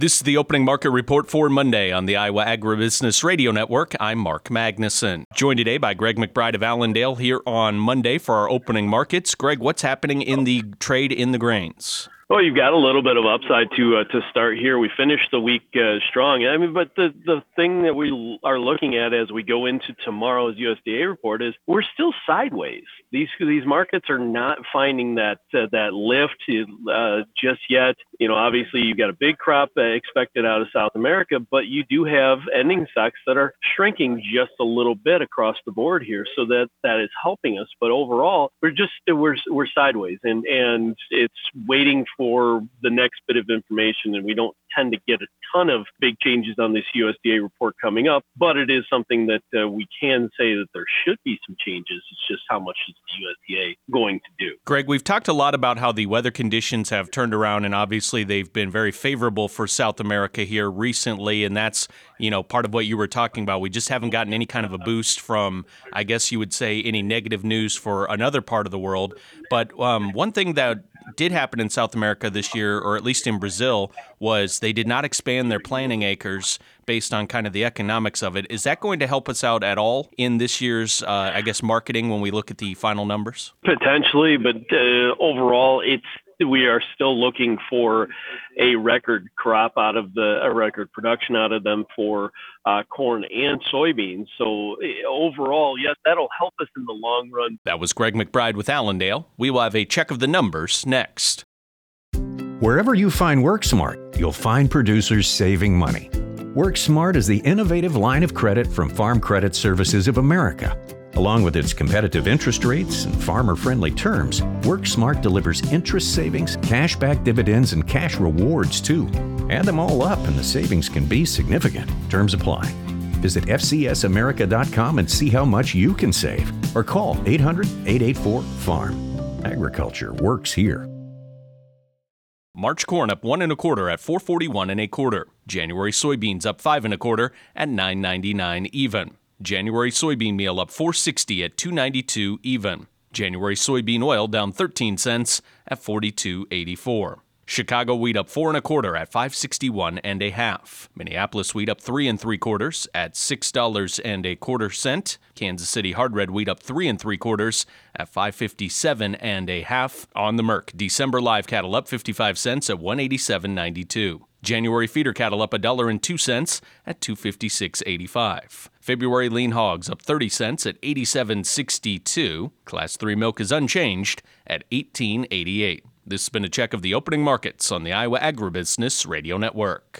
This is the opening market report for Monday on the Iowa Agribusiness Radio Network. I'm Mark Magnuson. Joined today by Greg McBride of Allendale here on Monday for our opening markets. Greg, what's happening in the trade in the grains? Well, you've got a little bit of upside to start here. We finished the week strong. But the thing that we are looking at as we go into tomorrow's USDA report is we're still sideways. These markets are not finding that lift just yet. You know, obviously you've got a big crop expected out of South America, but you do have ending stocks that are shrinking just a little bit across the board here, so that is helping us. But overall, we're sideways, and it's waiting for the next bit of information, and we don't tend to get a ton of big changes on this USDA report coming up, but it is something that we can say that there should be some changes. It's just how much is the USDA going to do? Greg, we've talked a lot about how the weather conditions have turned around, and obviously they've been very favorable for South America here recently, and that's, part of what you were talking about. We just haven't gotten any kind of a boost from, I guess you would say, any negative news for another part of the world. But one thing that did happen in South America this year, or at least in Brazil, was they did not expand their planting acres based on kind of the economics of it. Is that going to help us out at all in this year's, marketing when we look at the final numbers? Potentially, but overall, we are still looking for a record crop a record production out of them for corn and soybeans. So overall, yes, that'll help us in the long run. That was Greg McBride with Allendale. We will have a check of the numbers next. Wherever you find WorkSmart, you'll find producers saving money. WorkSmart is the innovative line of credit from Farm Credit Services of America. Along with its competitive interest rates and farmer-friendly terms, WorkSmart delivers interest savings, cashback dividends, and cash rewards, too. Add them all up, and the savings can be significant. Terms apply. Visit FCSAmerica.com and see how much you can save. Or call 800-884-FARM. Agriculture works here. March corn up 1 1/4 at $4.41 1/4. January soybeans up 5 1/4 at $9.99 even. January soybean meal up $4.60 at $2.92 even. January soybean oil down 13 cents at $42.84. Chicago wheat up 4 1/4 at $5.61 1/2. Minneapolis wheat up 3 3/4 at $6 1/4. Kansas City hard red wheat up 3 3/4 at $5.57 1/2. On the Merc, December live cattle up 55 cents at $187.92. January feeder cattle up $1.02 at $256.85. February lean hogs up 30 cents at $87.62. Class 3 milk is unchanged at $18.88. This has been a check of the opening markets on the Iowa Agribusiness Radio Network.